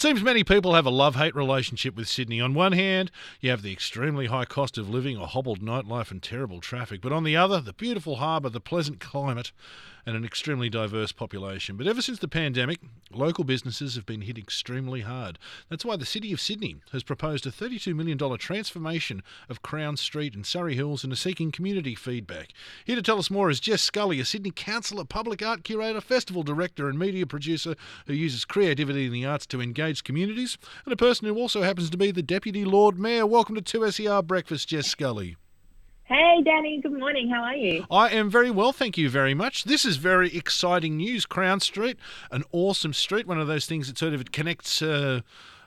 Seems many people have a love-hate relationship with Sydney. On one hand, you have the extremely high cost of living, a hobbled nightlife and terrible traffic. But on the other, the beautiful harbour, the pleasant climate and an extremely diverse population. But ever since the pandemic, local businesses have been hit extremely hard. That's why the City of Sydney has proposed a $32 million transformation of Crown Street and Surrey Hills and are seeking community feedback. Here to tell us more is Jess Scully, a Sydney councillor, public art curator, festival director and media producer who uses creativity in the arts to engage communities, and a person who also happens to be the Deputy Lord Mayor. Welcome to 2SER Breakfast, Jess Scully. Hey, Danny. Good morning. How are you? I am very well, thank you very much. This is very exciting news. Crown Street, an awesome street, one of those things that sort of connects the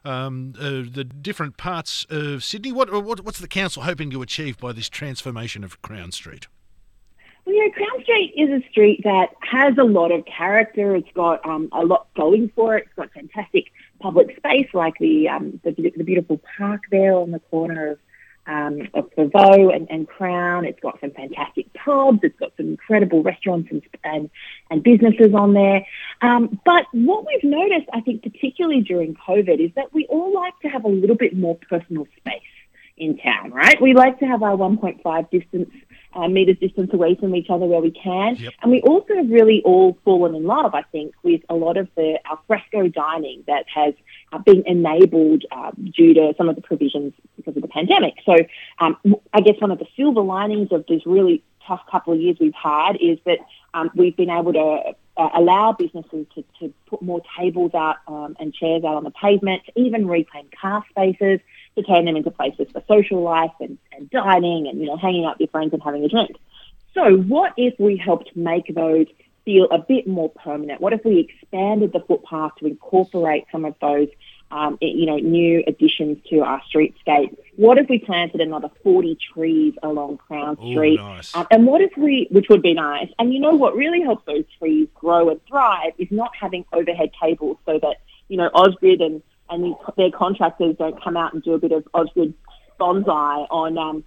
different parts of Sydney. What's the council hoping to achieve by this transformation of Crown Street? Well, Crown Street is a street that has a lot of character. It's got a lot going for it. It's got fantastic public space like the beautiful park there on the corner of Pavot and Crown. It's got some fantastic pubs. It's got some incredible restaurants and businesses on there. But what we've noticed, I think, particularly during COVID, is that we all like to have a little bit more personal space in town, right? We like to have our 1.5 metres distance away from each other where we can. Yep. And we also have really all fallen in love, I think, with a lot of our fresco dining that has been enabled due to some of the provisions because of the pandemic. So I guess one of the silver linings of this really tough couple of years we've had is that we've been able to allow businesses to put more tables out and chairs out on the pavement, to even reclaim car spaces, to turn them into places for social life and dining and, hanging out with your friends and having a drink. So what if we helped make those feel a bit more permanent? What if we expanded the footpath to incorporate some of those, new additions to our streetscape? What if we planted another 40 trees along Crown Street? Nice. And what if which would be nice, and what really helps those trees grow and thrive is not having overhead cables so that, Ausgrid and their contractors don't come out and do a bit of Ausgrid bonsai on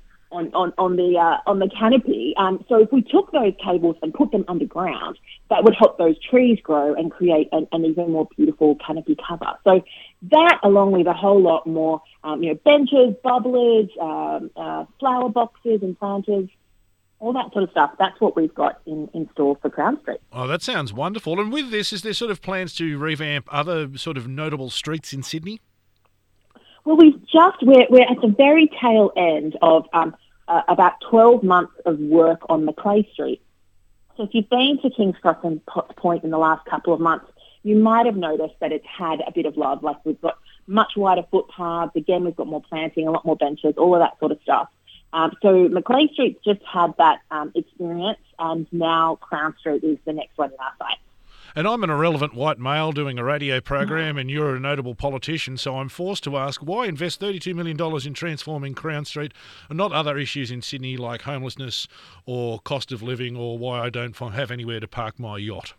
the canopy. So if we took those cables and put them underground, that would help those trees grow and create an even more beautiful canopy cover. So that, along with a whole lot more, benches, bubblers, flower boxes and planters, all that sort of stuff, that's what we've got in store for Crown Street. Oh, that sounds wonderful. And with this, is there sort of plans to revamp other sort of notable streets in Sydney? Well, we're at the very tail end of about 12 months of work on Macleay Street. So if you've been to King's Cross and Potts Point in the last couple of months, you might have noticed that it's had a bit of love. Like, we've got much wider footpaths. Again, we've got more planting, a lot more benches, all of that sort of stuff. So Macleay Street's just had that experience, and now Crown Street is the next one in our sight. And I'm an irrelevant white male doing a radio program, and you're a notable politician, so I'm forced to ask, why invest $32 million in transforming Crown Street and not other issues in Sydney like homelessness or cost of living, or why I don't have anywhere to park my yacht?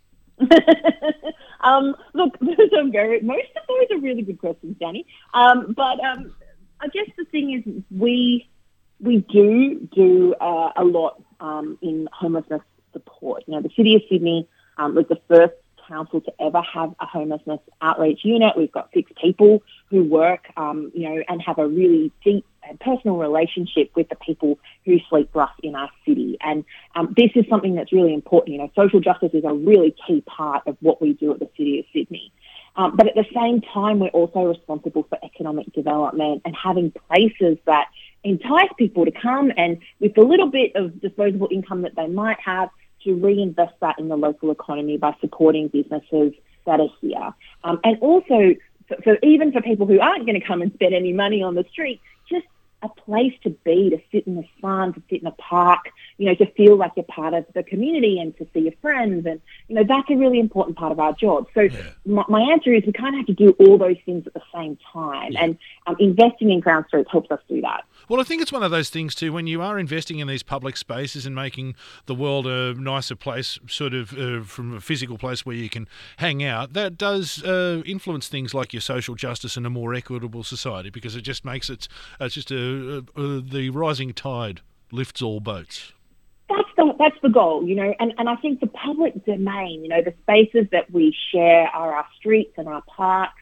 Look, most of those are really good questions, Danny. But I guess the thing is, we do a lot in homelessness support. The City of Sydney was the first council to ever have a homelessness outreach unit. We've got 6 people who work, and have a really deep and personal relationship with the people who sleep rough in our city. And this is something that's really important. Social justice is a really key part of what we do at the City of Sydney. But at the same time, we're also responsible for economic development and having places that entice people to come and, with the little bit of disposable income that they might have, to reinvest that in the local economy by supporting businesses that are here. And also, even for people who aren't going to come and spend any money on the street, just a place to be, to sit in the sun, to sit in a park, to feel like you're part of the community and to see your friends. And, that's a really important part of our job. So my answer is, we kind of have to do all those things at the same time. Yeah. And investing in Crown Street helps us do that. Well, I think it's one of those things too, when you are investing in these public spaces and making the world a nicer place, sort of from a physical place where you can hang out, that does influence things like your social justice and a more equitable society, because it just makes it's just the rising tide lifts all boats. That's the goal, and I think the public domain, the spaces that we share are our streets and our parks.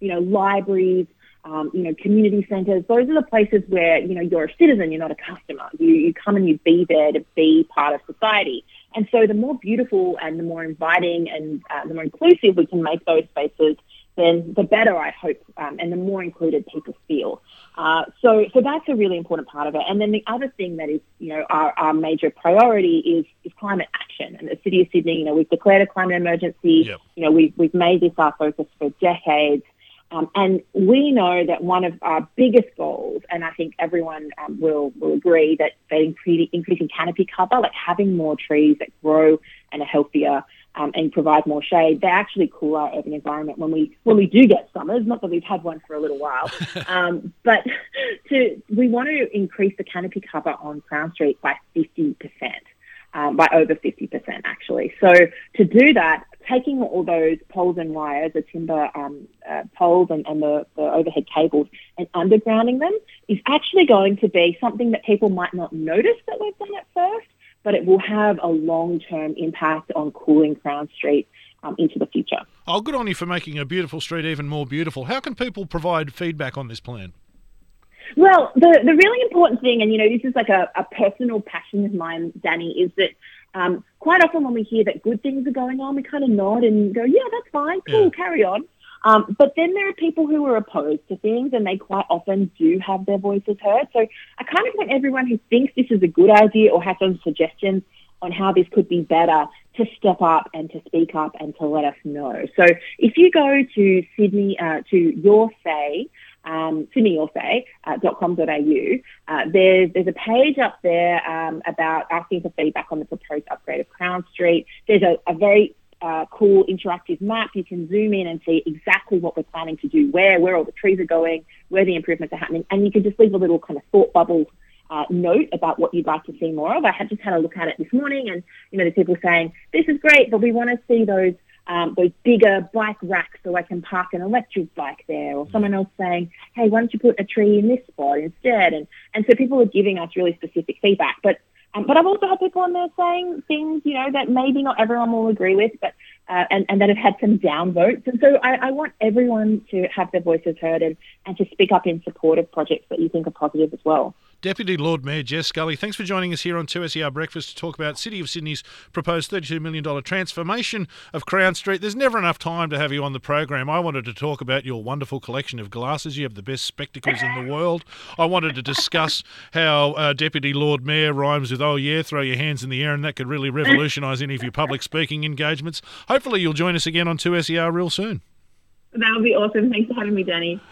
libraries, community centres. Those are the places where, you're a citizen, you're not a customer. You come and you be there to be part of society. And so the more beautiful and the more inviting and the more inclusive we can make those spaces, then the better, I hope, and the more included people feel. So that's a really important part of it. And then the other thing that is, our major priority is climate action. And the City of Sydney, we've declared a climate emergency. Yep. We've made this our focus for decades. And we know that one of our biggest goals, and I think everyone will agree, that increasing canopy cover, like having more trees that grow and are healthier and provide more shade, they actually cool our urban environment when we do get summers. Not that we've had one for a little while, but we want to increase the canopy cover on Crown Street by 50%. By over 50%, actually. So to do that, taking all those poles and wires, the timber poles and the overhead cables, and undergrounding them is actually going to be something that people might not notice that we've done at first, but it will have a long-term impact on cooling Crown Street into the future. Oh, good on you for making a beautiful street even more beautiful. How can people provide feedback on this plan? Well, the really important thing, and this is like a personal passion of mine, Danny, is that quite often when we hear that good things are going on, we kind of nod and go, yeah, that's fine, cool, carry on. But then there are people who are opposed to things, and they quite often do have their voices heard. So I kind of want everyone who thinks this is a good idea or has some suggestions on how this could be better to step up and to speak up and to let us know. So if you go to Sydney, to Your Say, sydneyyoursay.com.au, there's a page up there about asking for feedback on the proposed upgrade of Crown Street. There's a very cool interactive map. You can zoom in and see exactly what we're planning to do, where all the trees are going, where the improvements are happening, and you can just leave a little kind of thought bubble note about what you'd like to see more of. I had just had a look at it this morning, and there's people saying, this is great, but we want to see those bigger bike racks so I can park an electric bike there, or someone else saying, hey, why don't you put a tree in this spot instead? And so people are giving us really specific feedback. But I've also had people on there saying things, that maybe not everyone will agree with, but and that have had some downvotes. And so I want everyone to have their voices heard and to speak up in support of projects that you think are positive as well. Deputy Lord Mayor Jess Scully, thanks for joining us here on 2SER Breakfast to talk about City of Sydney's proposed $32 million transformation of Crown Street. There's never enough time to have you on the program. I wanted to talk about your wonderful collection of glasses. You have the best spectacles in the world. I wanted to discuss how Deputy Lord Mayor rhymes with, oh yeah, throw your hands in the air, and that could really revolutionise any of your public speaking engagements. Hopefully you'll join us again on 2SER real soon. That would be awesome. Thanks for having me, Danny.